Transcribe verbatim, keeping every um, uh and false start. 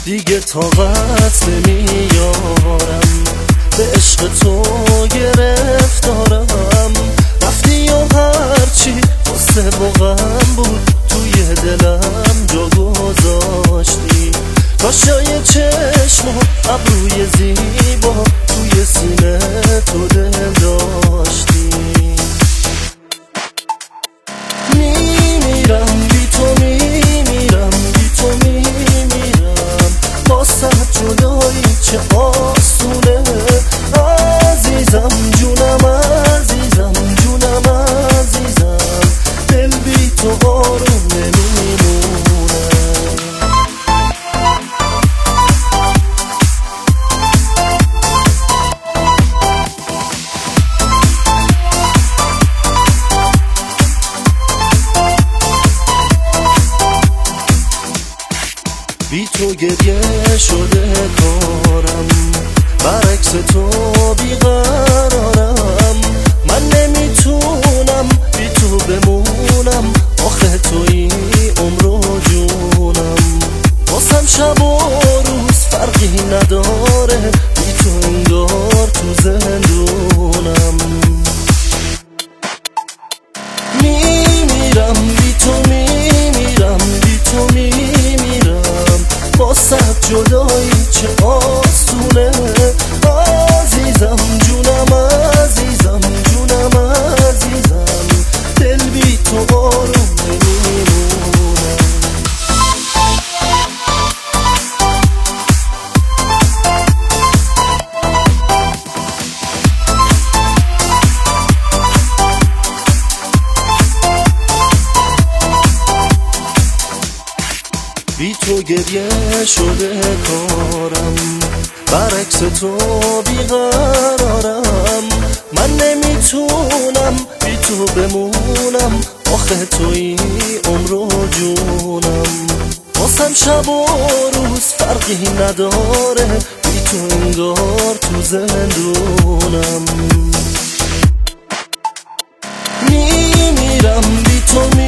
دیگه طاقت نمیارم، به عشق تو گرفتارم. رفتی و هرچی قصه و غم بود توی دلم جا گذاشتی. کاشای چشم و ابروی زیبا توی سینه تو دل داشتی. میمیرم بی تو، میمیرم بی تو، میمیرم با صد جدایی چه آسونه. عزیزم جونم، عزیزم جونم، عزیزم دل بی تو آروم نمیمونه. بی تو گریه شده کارم، برعکس تو بیقرارم. من نمیتونم بی تو بمونم، آخه توی عمر و جونم. واسم شب و روز فرقی نداره، بی تو انگار تو زندونم. میمیرم بی تو، میمیرم بی تو، میمیرم با صد جدایی چه آسونه. عزیزم جونم، عزیزم جونم، عزیزم دل بی تو آروم نمیمونه. بی تو گریه شده کارم، برعکس تو بیقرارم. من نمیتونم بی تو بمونم، آخه توی عمر و جونم. واسم شب و روز فرقی نداره، بی تو انگار تو زندونم. میمیرم بی تو،